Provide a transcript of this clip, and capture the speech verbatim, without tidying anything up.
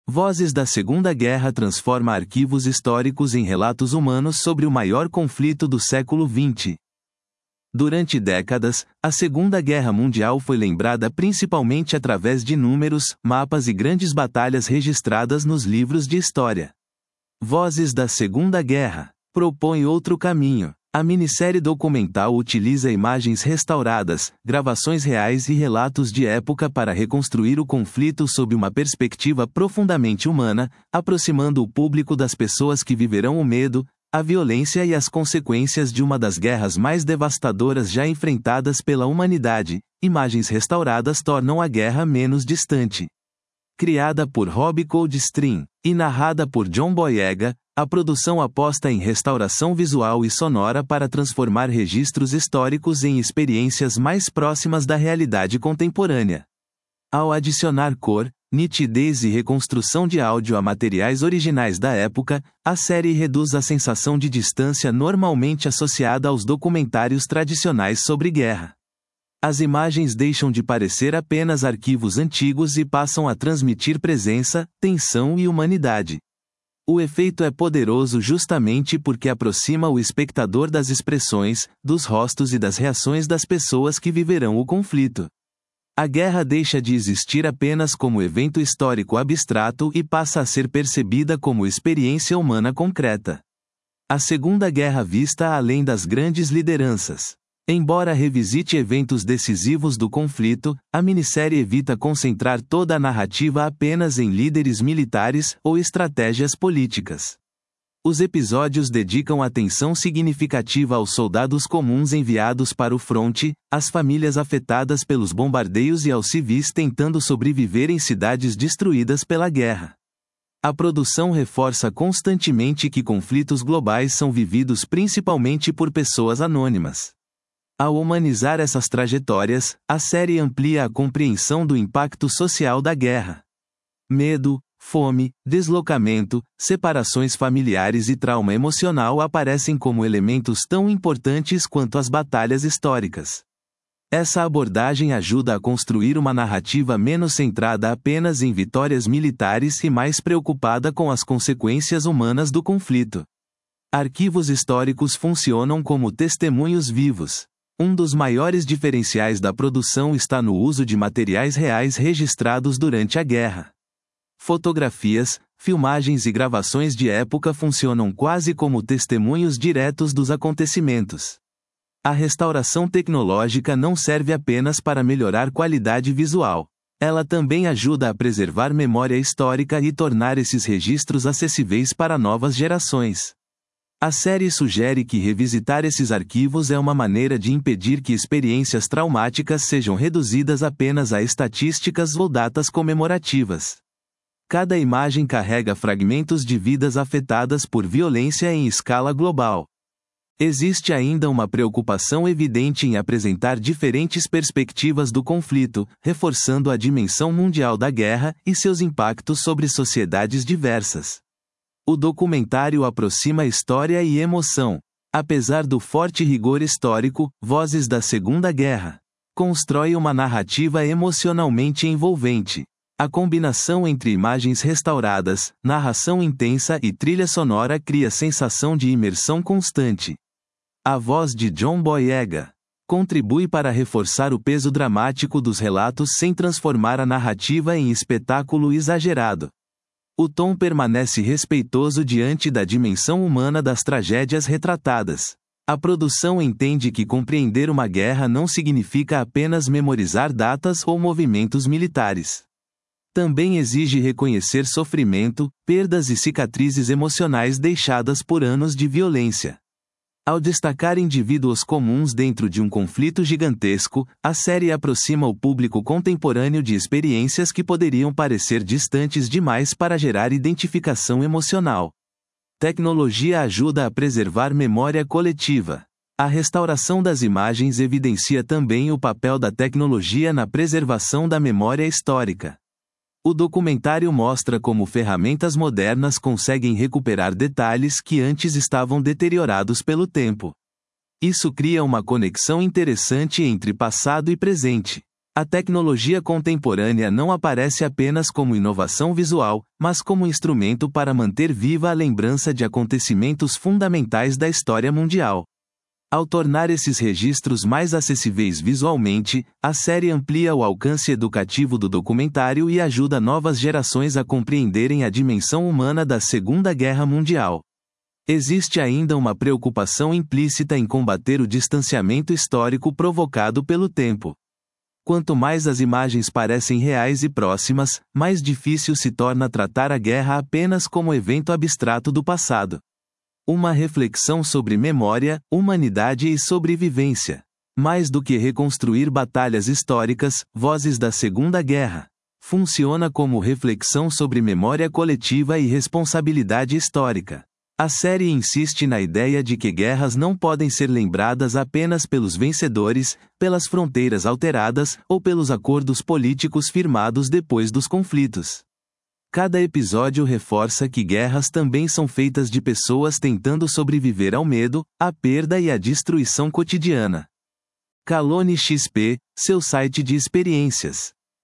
Vozes da Segunda Guerra transforma arquivos históricos em relatos humanos sobre o maior conflito do século vinte. Durante décadas, a Segunda Guerra Mundial foi lembrada principalmente através de números, mapas e grandes batalhas registradas nos livros de história. Vozes da Segunda Guerra propõe outro caminho. A minissérie documental utiliza imagens restauradas, gravações reais e relatos de época para reconstruir o conflito sob uma perspectiva profundamente humana, aproximando o público das pessoas que viverão o medo, a violência e as consequências de uma das guerras mais devastadoras já enfrentadas pela humanidade. Imagens restauradas tornam a guerra menos distante. Criada por Rob Coldstream e narrada por John Boyega, a produção aposta em restauração visual e sonora para transformar registros históricos em experiências mais próximas da realidade contemporânea. Ao adicionar cor, nitidez e reconstrução de áudio a materiais originais da época, a série reduz a sensação de distância normalmente associada aos documentários tradicionais sobre guerra. As imagens deixam de parecer apenas arquivos antigos e passam a transmitir presença, tensão e humanidade. O efeito é poderoso justamente porque aproxima o espectador das expressões, dos rostos e das reações das pessoas que viverão o conflito. A guerra deixa de existir apenas como evento histórico abstrato e passa a ser percebida como experiência humana concreta. A Segunda Guerra vista além das grandes lideranças. Embora revisite eventos decisivos do conflito, a minissérie evita concentrar toda a narrativa apenas em líderes militares ou estratégias políticas. Os episódios dedicam atenção significativa aos soldados comuns enviados para o fronte, às famílias afetadas pelos bombardeios e aos civis tentando sobreviver em cidades destruídas pela guerra. A produção reforça constantemente que conflitos globais são vividos principalmente por pessoas anônimas. Ao humanizar essas trajetórias, a série amplia a compreensão do impacto social da guerra. Medo, fome, deslocamento, separações familiares e trauma emocional aparecem como elementos tão importantes quanto as batalhas históricas. Essa abordagem ajuda a construir uma narrativa menos centrada apenas em vitórias militares e mais preocupada com as consequências humanas do conflito. Arquivos históricos funcionam como testemunhos vivos. Um dos maiores diferenciais da produção está no uso de materiais reais registrados durante a guerra. Fotografias, filmagens e gravações de época funcionam quase como testemunhos diretos dos acontecimentos. A restauração tecnológica não serve apenas para melhorar qualidade visual. Ela também ajuda a preservar memória histórica e tornar esses registros acessíveis para novas gerações. A série sugere que revisitar esses arquivos é uma maneira de impedir que experiências traumáticas sejam reduzidas apenas a estatísticas ou datas comemorativas. Cada imagem carrega fragmentos de vidas afetadas por violência em escala global. Existe ainda uma preocupação evidente em apresentar diferentes perspectivas do conflito, reforçando a dimensão mundial da guerra e seus impactos sobre sociedades diversas. O documentário aproxima história e emoção. Apesar do forte rigor histórico, Vozes da Segunda Guerra constrói uma narrativa emocionalmente envolvente. A combinação entre imagens restauradas, narração intensa e trilha sonora cria sensação de imersão constante. A voz de John Boyega contribui para reforçar o peso dramático dos relatos sem transformar a narrativa em espetáculo exagerado. O tom permanece respeitoso diante da dimensão humana das tragédias retratadas. A produção entende que compreender uma guerra não significa apenas memorizar datas ou movimentos militares. Também exige reconhecer sofrimento, perdas e cicatrizes emocionais deixadas por anos de violência. Ao destacar indivíduos comuns dentro de um conflito gigantesco, a série aproxima o público contemporâneo de experiências que poderiam parecer distantes demais para gerar identificação emocional. Tecnologia ajuda a preservar memória coletiva. A restauração das imagens evidencia também o papel da tecnologia na preservação da memória histórica. O documentário mostra como ferramentas modernas conseguem recuperar detalhes que antes estavam deteriorados pelo tempo. Isso cria uma conexão interessante entre passado e presente. A tecnologia contemporânea não aparece apenas como inovação visual, mas como instrumento para manter viva a lembrança de acontecimentos fundamentais da história mundial. Ao tornar esses registros mais acessíveis visualmente, a série amplia o alcance educativo do documentário e ajuda novas gerações a compreenderem a dimensão humana da Segunda Guerra Mundial. Existe ainda uma preocupação implícita em combater o distanciamento histórico provocado pelo tempo. Quanto mais as imagens parecem reais e próximas, mais difícil se torna tratar a guerra apenas como evento abstrato do passado. Uma reflexão sobre memória, humanidade e sobrevivência. Mais do que reconstruir batalhas históricas, Vozes da Segunda Guerra. Funciona como reflexão sobre memória coletiva e responsabilidade histórica. A série insiste na ideia de que guerras não podem ser lembradas apenas pelos vencedores, pelas fronteiras alteradas, ou pelos acordos políticos firmados depois dos conflitos. Cada episódio reforça que guerras também são feitas de pessoas tentando sobreviver ao medo, à perda e à destruição cotidiana. Calone X P, seu site de experiências.